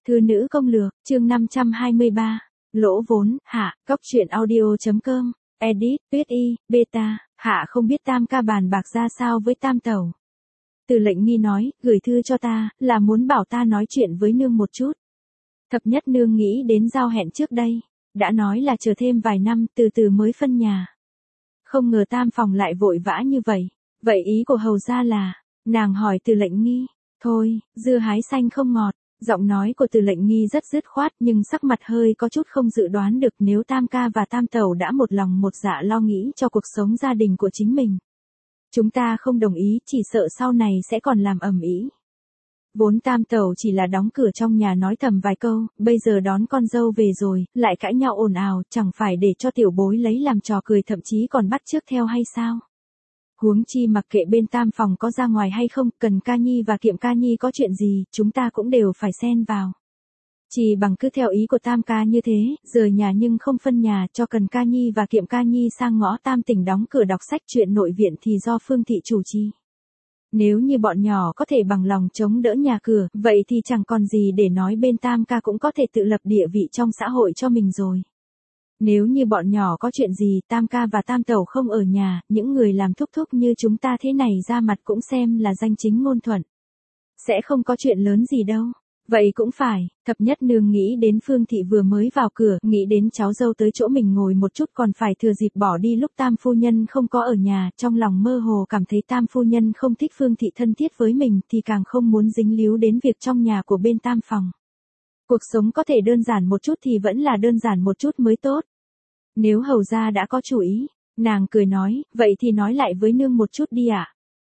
Thư nữ công lược, chương 523. Lỗ vốn, hạ, cóc truyện audio.com, edit, tuyết y, beta, hạ không biết Tam ca bàn bạc ra sao với Tam tẩu. Từ Lệnh Nghi nói, gửi thư cho ta, là muốn bảo ta nói chuyện với nương một chút. Thập nhất nương nghĩ đến giao hẹn trước đây, đã nói là chờ thêm vài năm, từ từ mới phân nhà. Không ngờ Tam phòng lại vội vã như vậy, vậy ý của hầu gia là, nàng hỏi Từ Lệnh Nghi, thôi, dưa hái xanh không ngọt. Giọng nói của Từ Lệnh Nghi rất dứt khoát nhưng sắc mặt hơi có chút không dự đoán được nếu Tam ca và Tam tẩu đã một lòng một dạ lo nghĩ cho cuộc sống gia đình của chính mình. Chúng ta không đồng ý, chỉ sợ sau này sẽ còn làm ầm ĩ. Vốn Tam tẩu chỉ là đóng cửa trong nhà nói thầm vài câu, bây giờ đón con dâu về rồi, lại cãi nhau ồn ào, chẳng phải để cho tiểu bối lấy làm trò cười, thậm chí còn bắt chước theo hay sao? Huống chi mặc kệ bên Tam phòng có ra ngoài hay không, Cần Ca Nhi và Kiệm Ca Nhi có chuyện gì, chúng ta cũng đều phải xen vào. Chỉ bằng cứ theo ý của Tam ca như thế, rời nhà nhưng không phân nhà, cho Cần Ca Nhi và Kiệm Ca Nhi sang ngõ Tam tỉnh đóng cửa đọc sách chuyện nội viện thì do Phương thị chủ trì. Nếu như bọn nhỏ có thể bằng lòng chống đỡ nhà cửa, vậy thì chẳng còn gì để nói, bên Tam ca cũng có thể tự lập địa vị trong xã hội cho mình rồi. Nếu như bọn nhỏ có chuyện gì, Tam ca và Tam tẩu không ở nhà, những người làm thúc thúc như chúng ta thế này ra mặt cũng xem là danh chính ngôn thuận. Sẽ không có chuyện lớn gì đâu. Vậy cũng phải, thập nhất nương nghĩ đến Phương thị vừa mới vào cửa, nghĩ đến cháu dâu tới chỗ mình ngồi một chút còn phải thừa dịp bỏ đi lúc Tam phu nhân không có ở nhà, trong lòng mơ hồ cảm thấy Tam phu nhân không thích Phương thị thân thiết với mình thì càng không muốn dính líu đến việc trong nhà của bên Tam phòng. Cuộc sống có thể đơn giản một chút thì vẫn là đơn giản một chút mới tốt. Nếu hầu gia đã có chủ ý, nàng cười nói, vậy thì nói lại với nương một chút đi ạ.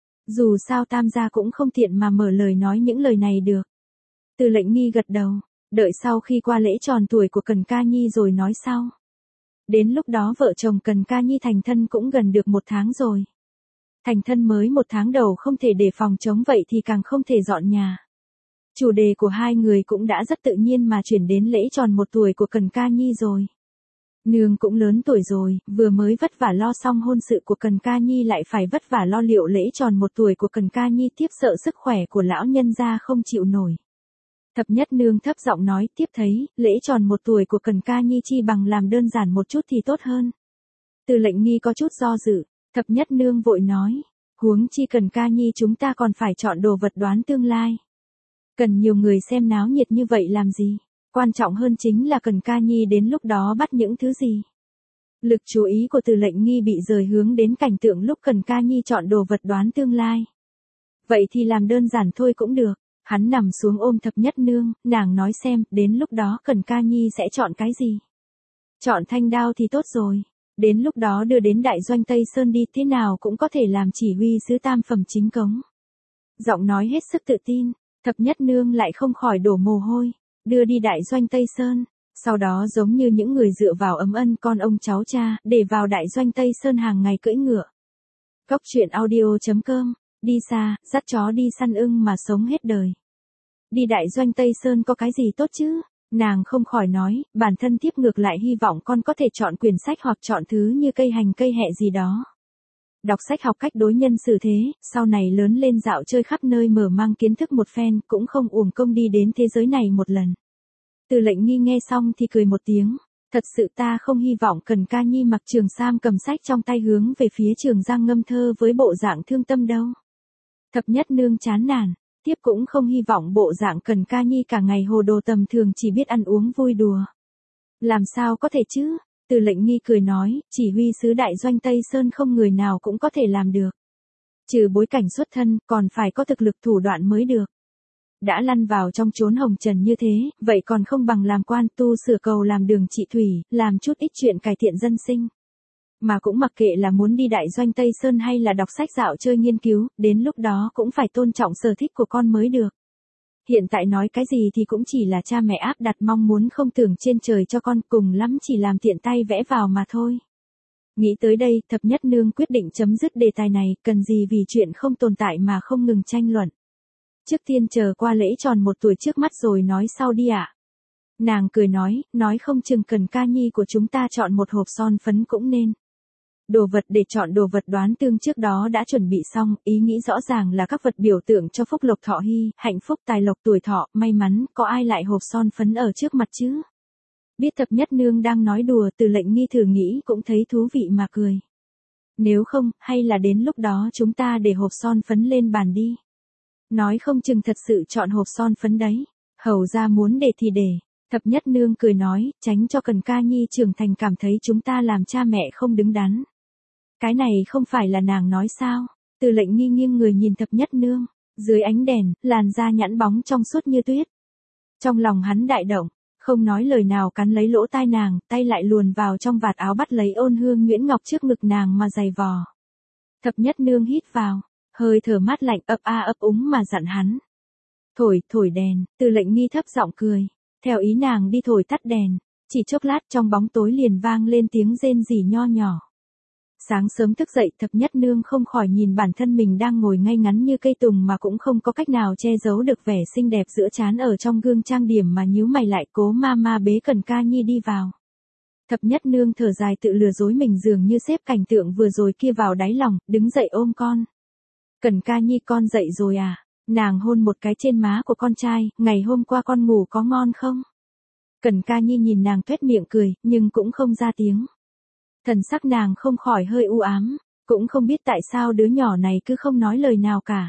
Dù sao Tam gia cũng không tiện mà mở lời nói những lời này được. Từ Lệnh Nghi gật đầu, đợi sau khi qua lễ tròn tuổi của Cần Ca Nhi rồi nói sau. Đến lúc đó vợ chồng Cần Ca Nhi thành thân cũng gần được 1 tháng rồi. Thành thân mới 1 tháng đầu không thể để phòng chống vậy thì càng không thể dọn nhà. Chủ đề của hai người cũng đã rất tự nhiên mà chuyển đến lễ tròn 1 tuổi của Cần Ca Nhi rồi. Nương cũng lớn tuổi rồi, vừa mới vất vả lo xong hôn sự của Cần Ca Nhi lại phải vất vả lo liệu lễ tròn 1 tuổi của Cần Ca Nhi, tiếp sợ sức khỏe của lão nhân gia không chịu nổi. Thập nhất nương thấp giọng nói tiếp, thấy, lễ tròn 1 tuổi của Cần Ca Nhi chi bằng làm đơn giản một chút thì tốt hơn. Từ Lệnh Nghi có chút do dự, thập nhất nương vội nói, huống chi Cần Ca Nhi chúng ta còn phải chọn đồ vật đoán tương lai. Cần nhiều người xem náo nhiệt như vậy làm gì? Quan trọng hơn chính là Cần Ca Nhi đến lúc đó bắt những thứ gì. Lực chú ý của Từ Lệnh Nghi bị rời hướng đến cảnh tượng lúc Cần Ca Nhi chọn đồ vật đoán tương lai. Vậy thì làm đơn giản thôi cũng được. Hắn nằm xuống ôm thập nhất nương, nàng nói xem, đến lúc đó Cần Ca Nhi sẽ chọn cái gì? Chọn thanh đao thì tốt rồi. Đến lúc đó đưa đến đại doanh Tây Sơn đi, thế nào cũng có thể làm chỉ huy sứ tam phẩm chính cống. Giọng nói hết sức tự tin, thập nhất nương lại không khỏi đổ mồ hôi. Đưa đi đại doanh Tây Sơn, sau đó giống như những người dựa vào ấm ân con ông cháu cha, để vào đại doanh Tây Sơn hàng ngày cưỡi ngựa. Cóc truyện audio.com, đi xa, dắt chó đi săn ưng mà sống hết đời. Đi đại doanh Tây Sơn có cái gì tốt chứ? Nàng không khỏi nói, bản thân thiếp ngược lại hy vọng con có thể chọn quyển sách hoặc chọn thứ như cây hành cây hẹ gì đó. Đọc sách học cách đối nhân xử thế, sau này lớn lên dạo chơi khắp nơi mở mang kiến thức một phen, cũng không uổng công đi đến thế giới này một lần. Từ Lệnh Nghi nghe xong thì cười một tiếng, thật sự ta không hy vọng Cần Ca Nhi mặc trường sam cầm sách trong tay hướng về phía Trường Giang ngâm thơ với bộ dạng thương tâm đâu. Thập nhất nương chán nản, tiếp cũng không hy vọng bộ dạng Cần Ca Nhi cả ngày hồ đồ tầm thường chỉ biết ăn uống vui đùa. Làm sao có thể chứ? Từ Lệnh Nghi cười nói, chỉ huy sứ đại doanh Tây Sơn không người nào cũng có thể làm được. Trừ bối cảnh xuất thân, còn phải có thực lực thủ đoạn mới được. Đã lăn vào trong chốn hồng trần như thế, vậy còn không bằng làm quan, tu sửa cầu làm đường trị thủy, làm chút ít chuyện cải thiện dân sinh. Mà cũng mặc kệ là muốn đi đại doanh Tây Sơn hay là đọc sách dạo chơi nghiên cứu, đến lúc đó cũng phải tôn trọng sở thích của con mới được. Hiện tại nói cái gì thì cũng chỉ là cha mẹ áp đặt mong muốn không tưởng trên trời cho con, cùng lắm chỉ làm tiện tay vẽ vào mà thôi. Nghĩ tới đây, thập nhất nương quyết định chấm dứt đề tài này, cần gì vì chuyện không tồn tại mà không ngừng tranh luận. Trước tiên chờ qua lễ tròn 1 tuổi trước mắt rồi nói sau đi ạ. Nàng cười nói không chừng Cần Ca Nhi của chúng ta chọn một hộp son phấn cũng nên. Đồ vật để chọn đồ vật đoán tương trước đó đã chuẩn bị xong, ý nghĩ rõ ràng là các vật biểu tượng cho phúc lộc thọ hy, hạnh phúc tài lộc tuổi thọ, may mắn, có ai lại hộp son phấn ở trước mặt chứ? Biết thập nhất nương đang nói đùa, Từ Lệnh Nghi thử nghĩ cũng thấy thú vị mà cười. Nếu không, hay là đến lúc đó chúng ta để hộp son phấn lên bàn đi. Nói không chừng thật sự chọn hộp son phấn đấy. Hầu ra muốn để thì để. Thập nhất nương cười nói, tránh cho Cần Ca Nhi trưởng thành cảm thấy chúng ta làm cha mẹ không đứng đắn. Cái này không phải là nàng nói sao? Từ Lệnh Nghi nghiêng người nhìn thập nhất nương. Dưới ánh đèn, làn da nhẵn bóng trong suốt như tuyết. Trong lòng hắn đại động, không nói lời nào cắn lấy lỗ tai nàng, tay lại luồn vào trong vạt áo bắt lấy Ôn Hương Nhuyễn Ngọc trước ngực nàng mà giày vò. Thập nhất nương hít vào, hơi thở mát lạnh ấp a ấp úng mà dặn hắn. Thổi đèn, Từ Lệnh Nghi thấp giọng cười. Theo ý nàng đi thổi tắt đèn, chỉ chốc lát trong bóng tối liền vang lên tiếng rên rỉ nho nhỏ. Sáng sớm thức dậy thập nhất nương không khỏi nhìn bản thân mình đang ngồi ngay ngắn như cây tùng mà cũng không có cách nào che giấu được vẻ xinh đẹp giữa trán ở trong gương trang điểm mà nhíu mày lại. Cố ma bế Cần Ca Nhi đi vào. Thập nhất nương thở dài tự lừa dối mình dường như xếp cảnh tượng vừa rồi kia vào đáy lòng, đứng dậy ôm con. Cần Ca Nhi con dậy rồi à? Nàng hôn một cái trên má của con trai, ngày hôm qua con ngủ có ngon không? Cần Ca Nhi nhìn nàng tuét miệng cười, nhưng cũng không ra tiếng. Thần sắc nàng không khỏi hơi u ám, cũng không biết tại sao đứa nhỏ này cứ không nói lời nào cả.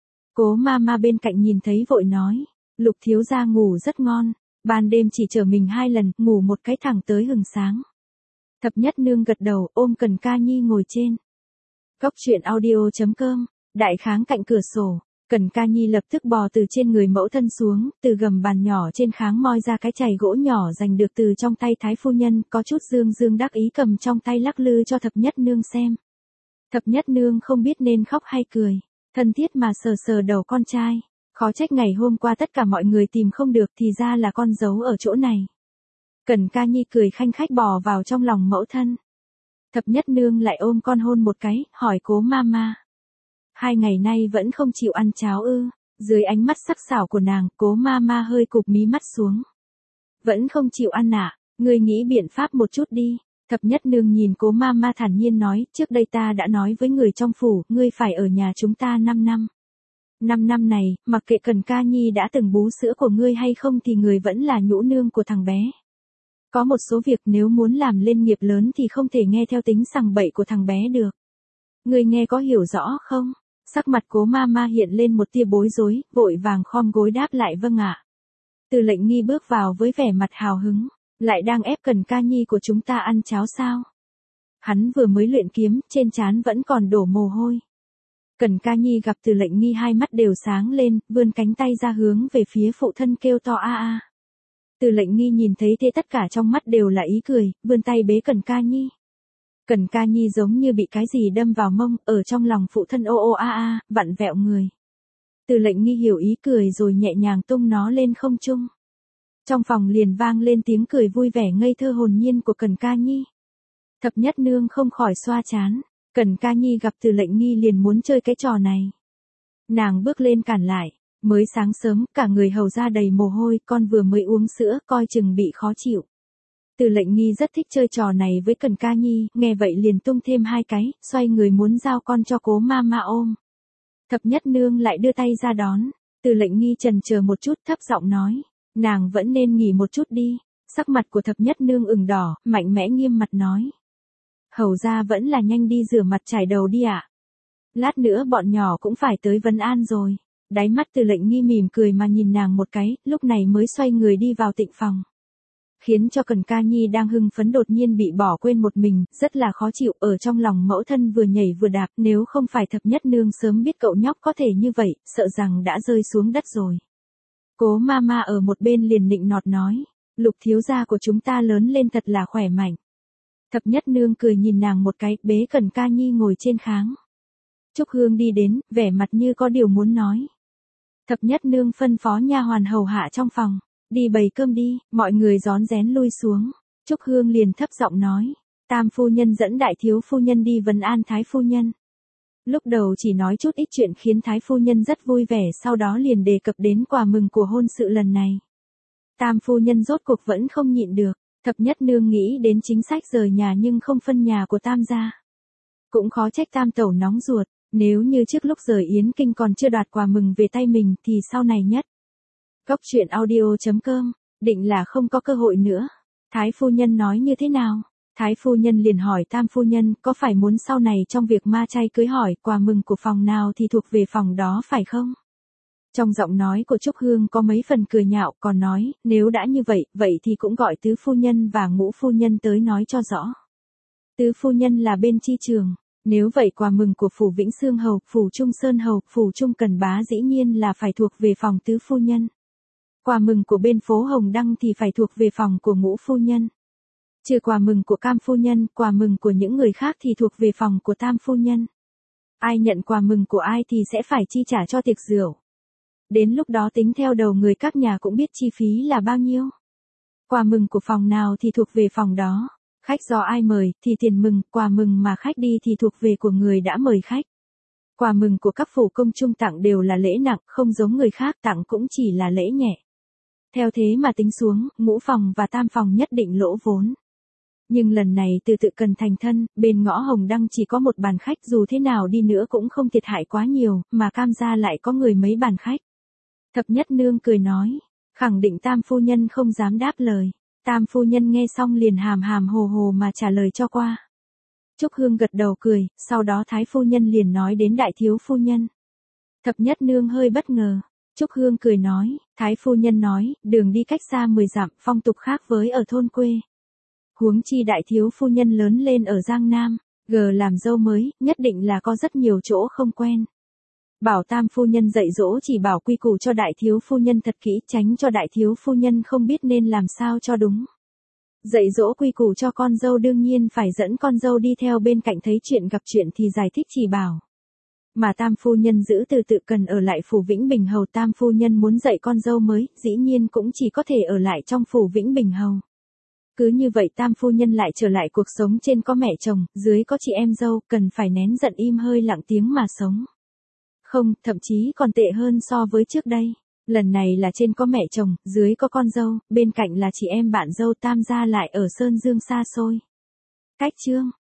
Cố ma bên cạnh nhìn thấy vội nói, Lục thiếu gia ngủ rất ngon, ban đêm chỉ chở mình 2 lần, ngủ một cái thẳng tới hừng sáng. Thập nhất nương gật đầu ôm Cần Ca Nhi ngồi trên. Góc truyện audio.com, đại kháng cạnh cửa sổ. Cần Ca Nhi lập tức bò từ trên người mẫu thân xuống, từ gầm bàn nhỏ trên kháng moi ra cái chày gỗ nhỏ giành được từ trong tay thái phu nhân, có chút dương đắc ý cầm trong tay lắc lư cho thập nhất nương xem. Thập nhất nương không biết nên khóc hay cười, thân thiết mà sờ đầu con trai. Khó trách ngày hôm qua tất cả mọi người tìm không được thì ra là con giấu ở chỗ này. Cần Ca Nhi cười khanh khách bò vào trong lòng mẫu thân. Thập nhất nương lại ôm con hôn một cái, hỏi Cố ma. 2 ngày nay vẫn không chịu ăn cháo ư? Dưới ánh mắt sắc sảo của nàng, Cố ma hơi cụp mí mắt xuống. Vẫn không chịu ăn à? Ngươi nghĩ biện pháp một chút đi. Thập nhất nương nhìn Cố ma thản nhiên nói, trước đây ta đã nói với người trong phủ, ngươi phải ở nhà chúng ta 5 năm. 5 năm này, mặc kệ Cần Ca Nhi đã từng bú sữa của ngươi hay không thì người vẫn là nhũ nương của thằng bé. Có một số việc nếu muốn làm lên nghiệp lớn thì không thể nghe theo tính sằng bậy của thằng bé được. Ngươi nghe có hiểu rõ không? Sắc mặt Cố ma hiện lên một tia bối rối, vội vàng khom gối đáp lại vâng ạ. Từ Lệnh Nghi bước vào với vẻ mặt hào hứng, lại đang ép Cần Ca Nhi của chúng ta ăn cháo sao? Hắn vừa mới luyện kiếm, trên trán vẫn còn đổ mồ hôi. Cần Ca Nhi gặp Từ Lệnh Nghi hai mắt đều sáng lên, vươn cánh tay ra hướng về phía phụ thân kêu to a a. Từ Lệnh Nghi nhìn thấy thế tất cả trong mắt đều là ý cười, vươn tay bế Cần Ca Nhi. Cần Ca Nhi giống như bị cái gì đâm vào mông, ở trong lòng phụ thân ô ô a a, vặn vẹo người. Từ Lệnh Nghi hiểu ý cười rồi nhẹ nhàng tung nó lên không trung. Trong phòng liền vang lên tiếng cười vui vẻ ngây thơ hồn nhiên của Cần Ca Nhi. Thập nhất nương không khỏi xoa trán. Cần Ca Nhi gặp Từ Lệnh Nghi liền muốn chơi cái trò này. Nàng bước lên cản lại, mới sáng sớm, cả người hầu ra đầy mồ hôi, con vừa mới uống sữa, coi chừng bị khó chịu. Từ Lệnh Nghi rất thích chơi trò này với Cần Ca Nhi, nghe vậy liền tung thêm 2 cái, xoay người muốn giao con cho Cố ma ôm. Thập nhất nương lại đưa tay ra đón, Từ Lệnh Nghi chần chờ một chút thấp giọng nói, nàng vẫn nên nghỉ một chút đi. Sắc mặt của thập nhất nương ửng đỏ, mạnh mẽ nghiêm mặt nói. Hầu ra vẫn là nhanh đi rửa mặt chải đầu đi ạ. Lát nữa bọn nhỏ cũng phải tới vấn an rồi. Đáy mắt Từ Lệnh Nghi mỉm cười mà nhìn nàng một cái, lúc này mới xoay người đi vào tịnh phòng. Khiến cho Cần Ca Nhi đang hưng phấn đột nhiên bị bỏ quên một mình, rất là khó chịu, ở trong lòng mẫu thân vừa nhảy vừa đạp, nếu không phải thập nhất nương sớm biết cậu nhóc có thể như vậy, sợ rằng đã rơi xuống đất rồi. Cố ma ở một bên liền nịnh nọt nói, Lục thiếu gia của chúng ta lớn lên thật là khỏe mạnh. Thập nhất nương cười nhìn nàng một cái, bế Cần Ca Nhi ngồi trên kháng. Trúc Hương đi đến, vẻ mặt như có điều muốn nói. Thập nhất nương phân phó nha hoàn hầu hạ trong phòng, đi bày cơm đi, mọi người rón rén lui xuống. Trúc Hương liền thấp giọng nói, Tam phu nhân dẫn đại thiếu phu nhân đi vấn an thái phu nhân. Lúc đầu chỉ nói chút ít chuyện khiến thái phu nhân rất vui vẻ, sau đó liền đề cập đến quà mừng của hôn sự lần này. Tam phu nhân rốt cuộc vẫn không nhịn được. Thập nhất nương nghĩ đến chính sách rời nhà nhưng không phân nhà của Tam gia. Cũng khó trách tam tẩu nóng ruột, nếu như trước lúc rời Yến Kinh còn chưa đoạt quà mừng về tay mình thì sau này nhất. Góc truyện audio.com, định là không có cơ hội nữa. Thái phu nhân nói như thế nào? Thái phu nhân liền hỏi tam phu nhân có phải muốn sau này trong việc ma chay cưới hỏi quà mừng của phòng nào thì thuộc về phòng đó phải không? Trong giọng nói của Trúc Hương có mấy phần cười nhạo còn nói, nếu đã như vậy, vậy thì cũng gọi tứ phu nhân và ngũ phu nhân tới nói cho rõ. Tứ phu nhân là bên chi trường, nếu vậy quà mừng của phủ Vĩnh Xương Hầu, phủ Trung Sơn Hầu, phủ Trung Cần Bá dĩ nhiên là phải thuộc về phòng tứ phu nhân. Quà mừng của bên phố Hồng Đăng thì phải thuộc về phòng của ngũ phu nhân. Trừ quà mừng của cam phu nhân, quà mừng của những người khác thì thuộc về phòng của tam phu nhân. Ai nhận quà mừng của ai thì sẽ phải chi trả cho tiệc rượu. Đến lúc đó tính theo đầu người các nhà cũng biết chi phí là bao nhiêu. Quà mừng của phòng nào thì thuộc về phòng đó. Khách do ai mời thì tiền mừng, quà mừng mà khách đi thì thuộc về của người đã mời khách. Quà mừng của các phủ công trung tặng đều là lễ nặng, không giống người khác tặng cũng chỉ là lễ nhẹ. Theo thế mà tính xuống, ngũ phòng và tam phòng nhất định lỗ vốn. Nhưng lần này từ tự cần thành thân, bên ngõ Hồng Đăng chỉ có một bàn khách dù thế nào đi nữa cũng không thiệt hại quá nhiều, mà cam gia lại có người mấy bàn khách. Thập nhất nương cười nói, khẳng định tam phu nhân không dám đáp lời. Tam phu nhân nghe xong liền hàm hàm hồ hồ mà trả lời cho qua. Trúc Hương gật đầu cười, sau đó thái phu nhân liền nói đến đại thiếu phu nhân. Thập nhất nương hơi bất ngờ. Trúc Hương cười nói, thái phu nhân nói, đường đi cách xa 10 dặm, phong tục khác với ở thôn quê. Huống chi đại thiếu phu nhân lớn lên ở Giang Nam, làm dâu mới, nhất định là có rất nhiều chỗ không quen. Bảo tam phu nhân dạy dỗ chỉ bảo quy củ cho đại thiếu phu nhân thật kỹ, tránh cho đại thiếu phu nhân không biết nên làm sao cho đúng. Dạy dỗ quy củ cho con dâu đương nhiên phải dẫn con dâu đi theo bên cạnh thấy chuyện gặp chuyện thì giải thích chỉ bảo. Mà tam phu nhân giữ từ tự cần ở lại phủ Vĩnh Bình Hầu, tam phu nhân muốn dạy con dâu mới, dĩ nhiên cũng chỉ có thể ở lại trong phủ Vĩnh Bình Hầu. Cứ như vậy tam phu nhân lại trở lại cuộc sống trên có mẹ chồng, dưới có chị em dâu, cần phải nén giận im hơi lặng tiếng mà sống. Không, thậm chí còn tệ hơn so với trước đây. Lần này là trên có mẹ chồng, dưới có con dâu, bên cạnh là chị em bạn dâu, tam gia lại ở Sơn Dương xa xôi. Cách chương